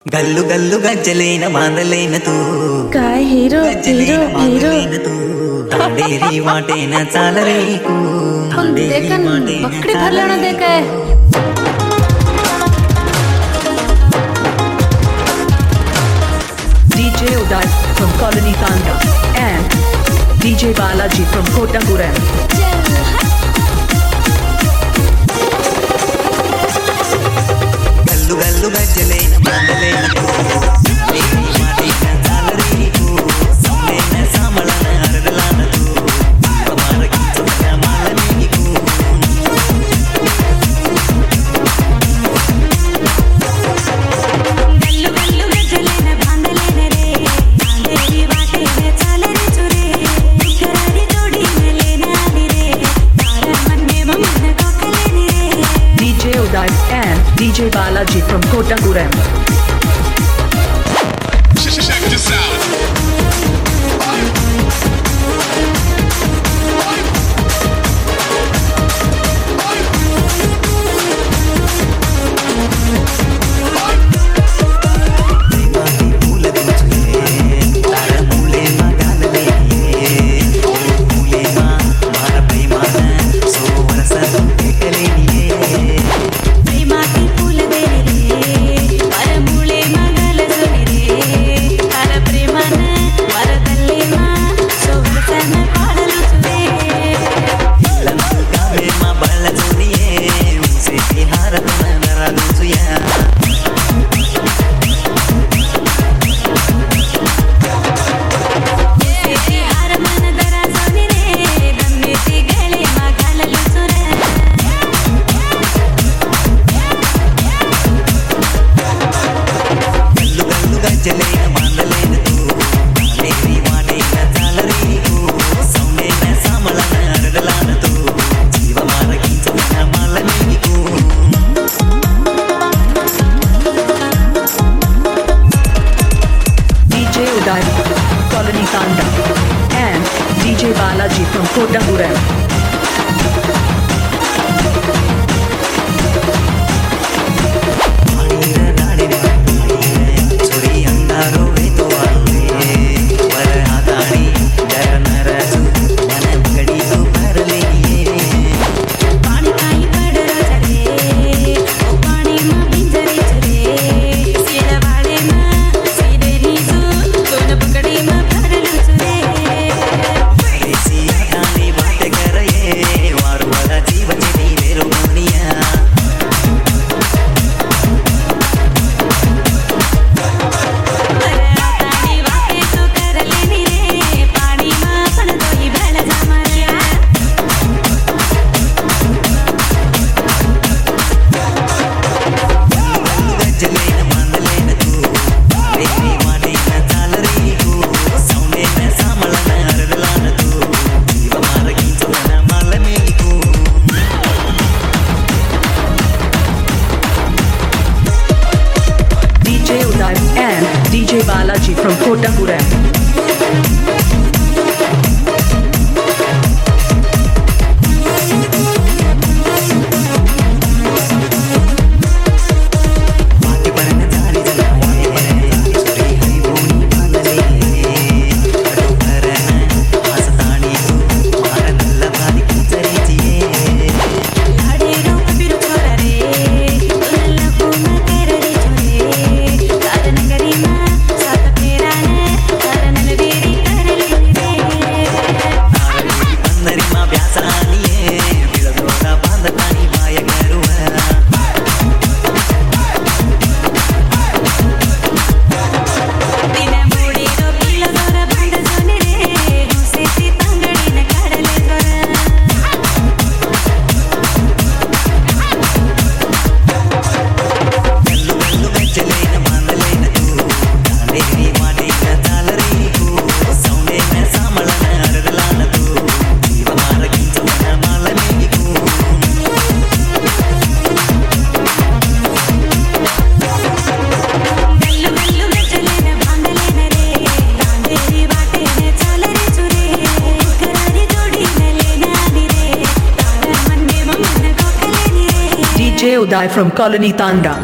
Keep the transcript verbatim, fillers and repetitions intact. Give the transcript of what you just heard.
गल्लू गल्लू गज्जलेन मांदलेन तू काय हिरो हिरो हिरो तांडेरी वाटेन चाल रे कू पण देखन बकरी भरलेना देखाय D J Uday from Colony Tanda and D J Balaji from Kottaguram. Gallu Gallu गज्जलेन मांदलेन तू तांडेरी वाटेन चाल रे कू सोनेन सामळन हरदलान तू कमार किंचन मालनी कू गल्लू गल्लू गज्जलेन बांधलेन रे तांडेरी वाटेन चाल रे चुरे करारी जोडी लेना आली रे तारा मन्ने मन कोकलेनी रे D J Uday and D J Balaji from Kottaguram. Check this out. Colony Tanda and D J Balaji from Kottaguram. And D J Balaji from Kottaguram. D J Uday from Colony Tanda.